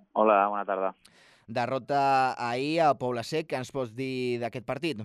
Hola, bona tarda. Derrota ahir a Poble Sec. Què ens pots dir d'aquest partit?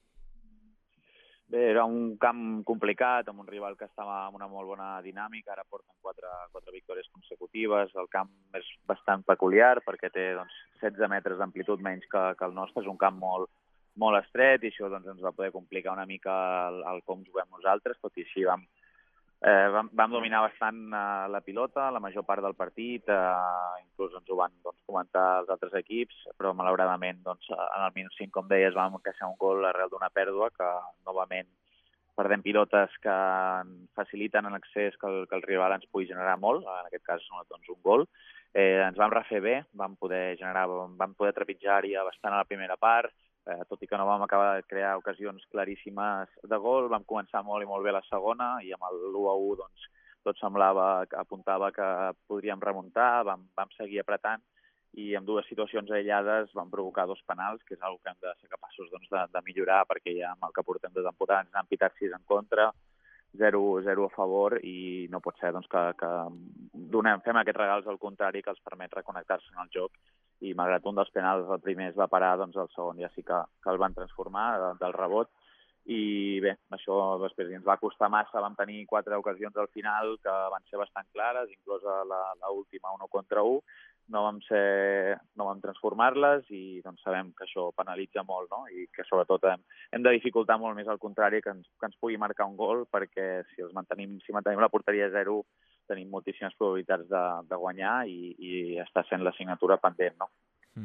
Bé, era un camp complicat, amb un rival que estava amb una molt bona dinàmica, ara porten quatre victòries consecutives. El camp és bastant peculiar perquè té 16 metres d'amplitud menys que el nostre, és un camp molt estret i això ens va poder complicar una mica el com juguem nosaltres, tot i així vam dominar bastant la pilota la major part del partit, inclús ens ho van comentar els altres equips, però malauradament en el minut 5, com deies, vam encaixar un gol arrel d'una pèrdua que novament perdem pilotes que faciliten l'accés que el rival ens pugui generar molt, en aquest cas un gol. Ens vam refer bé, vam poder trepitjar-hi bastant a la primera part, tot i que no vam acabar de crear ocasions claríssimes de gol. Vam començar molt i molt bé la segona i amb l'1-1 tot apuntava que podríem remuntar, vam seguir apretant i amb dues situacions aïllades vam provocar dos penals, que és una que hem de ser capaços de millorar, perquè ja amb el que portem de temporada ens han pitat 6 en contra, 0 a favor, i no pot ser que fem aquests regals al contrari que els permet reconnectar-se en el joc, i malgrat un dels penals, el primer es va parar, el segon ja sí que el van transformar del rebot, i bé, això després ens va costar massa. Vam tenir 4 ocasions al final que van ser bastant clares, inclosa l'última 1 contra 1, no vam transformar-les i sabem que això penalitza molt, no? I que sobretot hem de dificultar molt més al contrari que ens pugui marcar un gol, perquè si mantenim la porteria a 0 tenim moltíssimes probabilitats de guanyar i està sent l'assignatura pendent, no?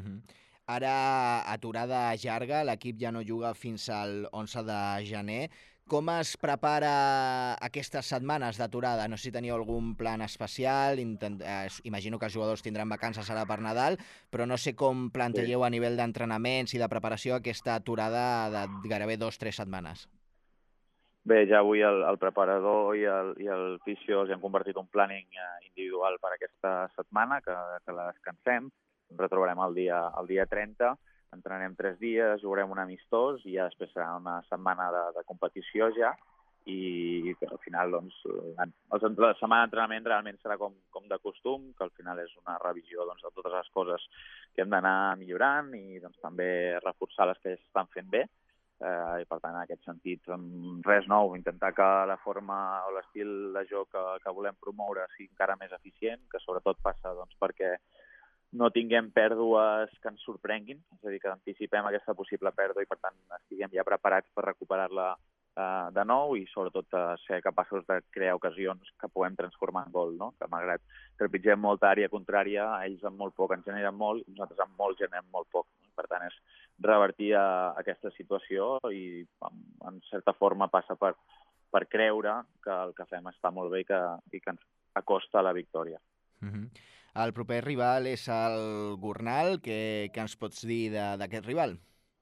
Ara, aturada llarga, l'equip ja no juga fins al 11 de gener. Com es prepara aquestes setmanes d'aturada? No sé si teniu algun plan especial, imagino que els jugadors tindran vacances ara per Nadal, però no sé com Sí. plantegeu a nivell d'entrenaments i de preparació aquesta aturada de gairebé 2 o 3 setmanes. Bé, ja avui el preparador i el fisio els han convertit un planning individual per aquesta setmana, que la descansem. Ens retrobarem el dia 30, entrenarem 3 dies, jugarem un amistós i ja després serà una setmana de competició ja, i al final la setmana d'entrenament realment serà com de costum, que al final és una revisió de totes les coses que hem d'anar millorant i també reforçar les que ja s'estan fent bé. I per tant, en aquest sentit, res nou, intentar que la forma o l'estil de joc que volem promoure sigui encara més eficient, que sobretot passa perquè no tinguem pèrdues que ens sorprenguin, és a dir, que anticipem aquesta possible pèrdua i per tant estiguem ja preparats per recuperar-la de nou i sobretot ser capaços de crear ocasions que puguem transformar en gol, no? Que malgrat trepitgem molta àrea contrària, ells amb molt poc ens generen molt i nosaltres amb molt generem molt poc. Per tant, és revertir aquesta situació i en certa forma passa per creure que el que fem està molt bé i que ens acosta a la victòria. El proper rival és el Gornal. Què ens pots dir d'aquest rival?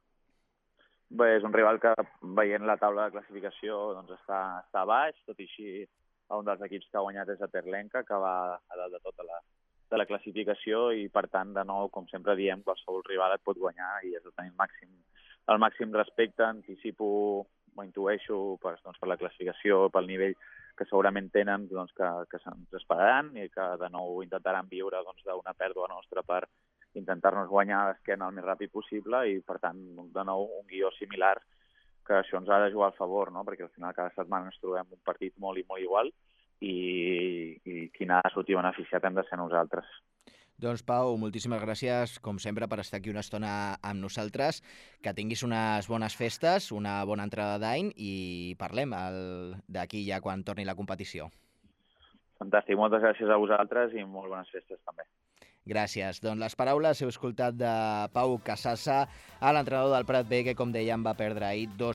Bé, és un rival que, veient la taula de classificació, està a baix, tot i així un dels equips que ha guanyat és a Terlenca, que va a dalt de tot de la classificació i, per tant, de nou, com sempre diem, qualsevol rival et pot guanyar i és de tenir el màxim respecte. Anticipo o intueixo per la classificació, pel nivell que segurament tenen, que se'ns esperaran i que de nou intentaran viure d'una pèrdua nostra per intentar-nos guanyar a l'esquena el més ràpid possible i, per tant, de nou, un guió similar, que això ens ha de jugar al favor, no? Perquè al final cada setmana ens trobem un partit molt i molt igual i qui n'ha de sortir beneficiat hem de ser nosaltres. Doncs, Pau, moltíssimes gràcies, com sempre, per estar aquí una estona amb nosaltres. Que tinguis unes bones festes, una bona entrada d'any i parlem d'aquí ja quan torni la competició. Fantàstic, moltes gràcies a vosaltres i molt bones festes també. Gràcies. Doncs les paraules heu escoltat de Pau Casassa, l'entrenador del Prat B, que, com dèiem, va perdre ahir 2